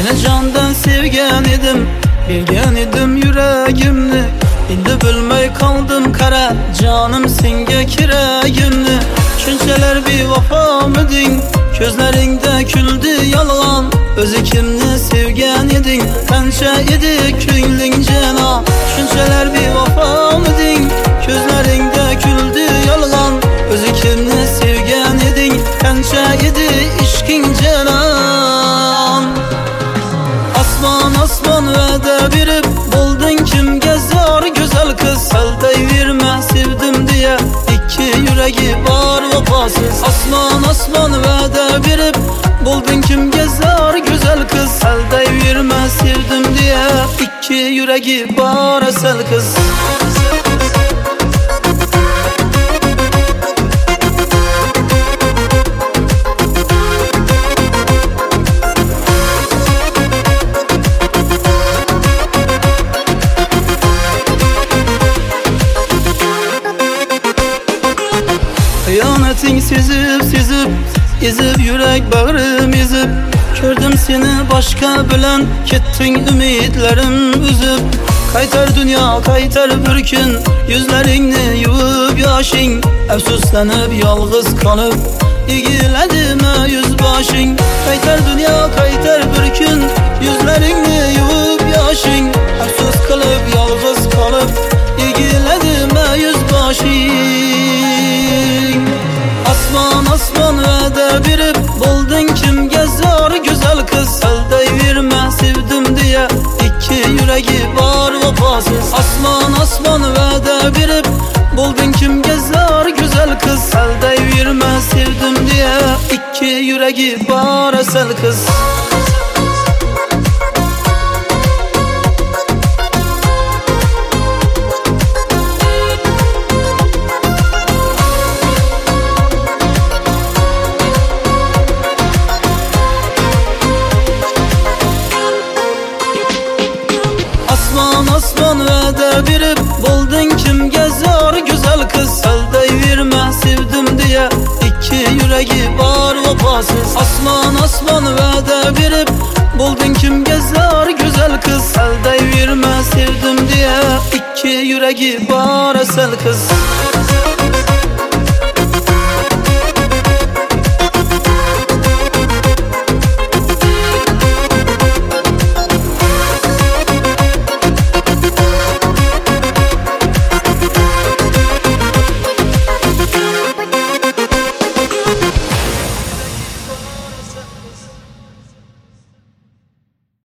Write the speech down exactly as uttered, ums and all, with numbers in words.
Seni candan sevgen edim, bilgen edim yüreğimni. Endi bilmey kaldım kara, canım senga kiragimni. Shunchalar bevafomiding, ko'zlaringda kuldi yolg'on. O'zi kimni sevgan eding, qancha edi ko'ngling janob. Shunchalar bevafomiding, ko'zlaringda kuldi yolg'on. O'zi kimni sevgan eding, qancha edi ishqing janon. Osmon osmon va'da berib, bo'lding kimga zor go'zal qiz. Saldayverma sevdim deya, ikki yuragi bor vafosiz. Osmon osmon va'da berib, bo'lding kimga zor go'zal qiz. Saldayverma sevdim deya, ikki yuragi bor asal qiz. Xiyonating sezib sezib, ezib yurak bag'rim ezib. Ko'rdim seni boshqa bilan, ketding umidlarim uzib. Qaytar dunyo qaytar bir kun, yuzlaringni yuvib yoshing. Afsuslanib yolg'iz qolib, egiladimi yuz boshing. Qaytar dunyo qaytar bir kun, yuzlaringni yuvib yoshing. Afsus qilib yolg'iz qolib, egiladimi yuz boshing. Osmon osmon va'da berib, bo'lding kimga zor go'zal qiz. Saldayverma sevdim deya, ikki yuragi bor vafosiz. Osmon osmon va'da berib, bo'lding kimga zor go'zal qiz. Saldayverma sevdim deya, ikki yuragi bor asal qiz. Osmon osmon va'da berib, bo'lding kimga zor go'zal qiz. Saldayverma sevdim deya, ikki yuragi bor vafosiz. Osmon osmon va'da berib, bo'lding kimga zor go'zal qiz. Saldayverma sevdim deya, ikki yuragi bor asal qiz.